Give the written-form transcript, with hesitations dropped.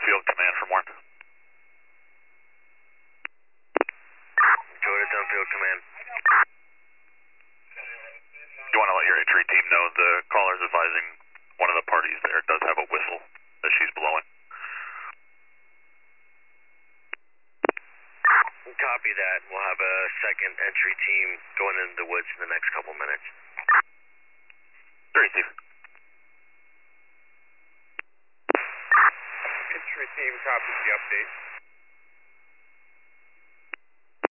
Field Command for more. Georgetown Field Command. You want to let your entry team know the caller's advising one of the parties there does have a whistle that she's blowing. Copy that. We'll have a second entry team going into the woods in the next couple minutes. Great, Steve.